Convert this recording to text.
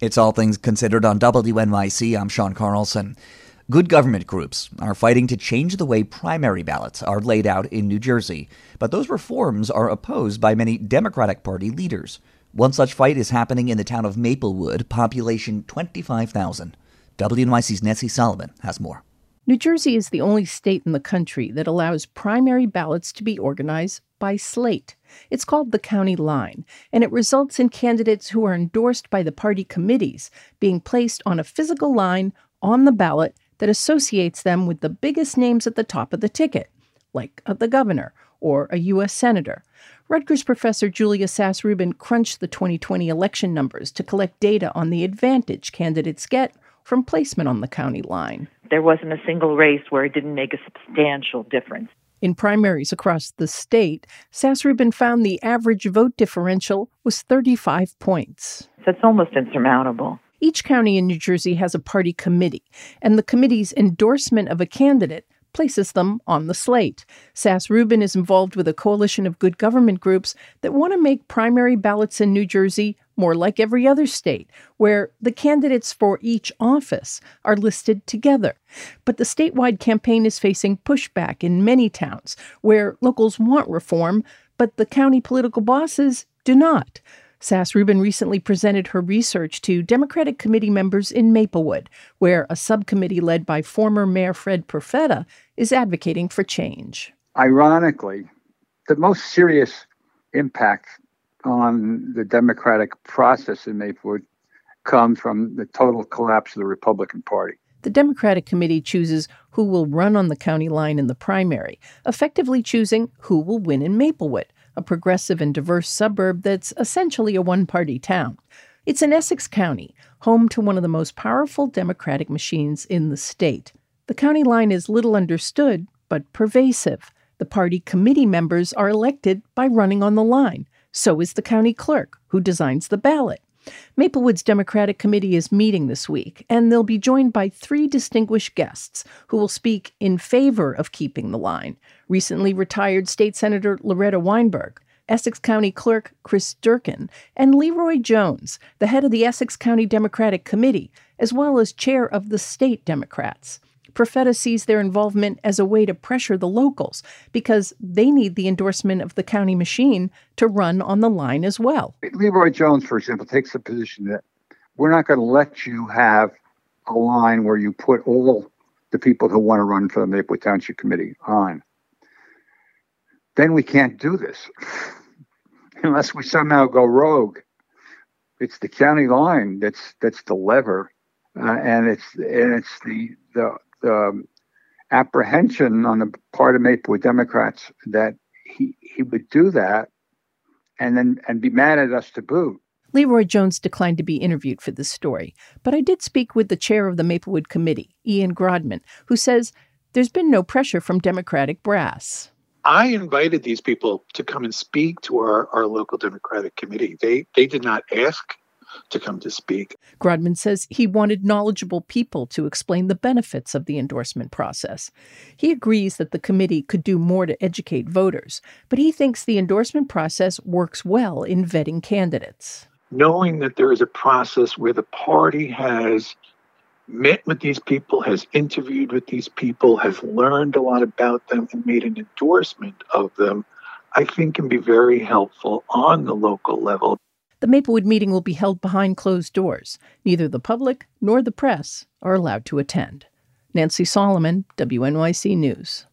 It's All Things Considered on WNYC. I'm Sean Carlson. Good government groups are fighting to change the way primary ballots are laid out in New Jersey, but those reforms are opposed by many Democratic Party leaders. One such fight is happening in the town of Maplewood, population 25,000. WNYC's Nancy Solomon has more. New Jersey is the only state in the country that allows primary ballots to be organized by slate. It's called the county line, and it results in candidates who are endorsed by the party committees being placed on a physical line on the ballot that associates them with the biggest names at the top of the ticket, like the governor or a U.S. senator. Rutgers professor Julia Sass-Rubin crunched the 2020 election numbers to collect data on the advantage candidates get from placement on the county line. There wasn't a single race where it didn't make a substantial difference. In primaries across the state, Sass-Rubin found the average vote differential was 35 points. So it's almost insurmountable. Each county in New Jersey has a party committee, and the committee's endorsement of a candidate places them on the slate. Sass-Rubin is involved with a coalition of good government groups that want to make primary ballots in New Jersey more like every other state, where the candidates for each office are listed together. But the statewide campaign is facing pushback in many towns where locals want reform, but the county political bosses do not. Sass-Rubin recently presented her research to Democratic committee members in Maplewood, where a subcommittee led by former Mayor Fred Perfetta is advocating for change. Ironically, the most serious impact on the democratic process in Maplewood comes from the total collapse of the Republican Party. The Democratic committee chooses who will run on the county line in the primary, effectively choosing who will win in Maplewood, a progressive and diverse suburb that's essentially a one-party town. It's in Essex County, home to one of the most powerful Democratic machines in the state. The county line is little understood, but pervasive. The party committee members are elected by running on the line. So is the county clerk, who designs the ballot. Maplewood's Democratic Committee is meeting this week, and they'll be joined by 3 distinguished guests who will speak in favor of keeping the line. Recently retired State Senator Loretta Weinberg, Essex County Clerk Chris Durkin, and Leroy Jones, the head of the Essex County Democratic Committee, as well as chair of the state Democrats. Perfetta sees their involvement as a way to pressure the locals because they need the endorsement of the county machine to run on the line as well. Leroy Jones, for example, takes the position that we're not going to let you have a line where you put all the people who want to run for the Maplewood Township Committee on. Then we can't do this unless we somehow go rogue. It's the county line that's the lever, and it's the apprehension on the part of Maplewood Democrats that he would do that and be mad at us to boot. Leroy Jones declined to be interviewed for this story, but I did speak with the chair of the Maplewood Committee, Ian Grodman, who says there's been no pressure from Democratic brass. I invited these people to come and speak to our local Democratic Committee. They did not ask to come to speak. Grodman says he wanted knowledgeable people to explain the benefits of the endorsement process. He agrees that the committee could do more to educate voters, but he thinks the endorsement process works well in vetting candidates. Knowing that there is a process where the party has met with these people, has interviewed with these people, has learned a lot about them, and made an endorsement of them, I think can be very helpful on the local level. The Maplewood meeting will be held behind closed doors. Neither the public nor the press are allowed to attend. Nancy Solomon, WNYC News.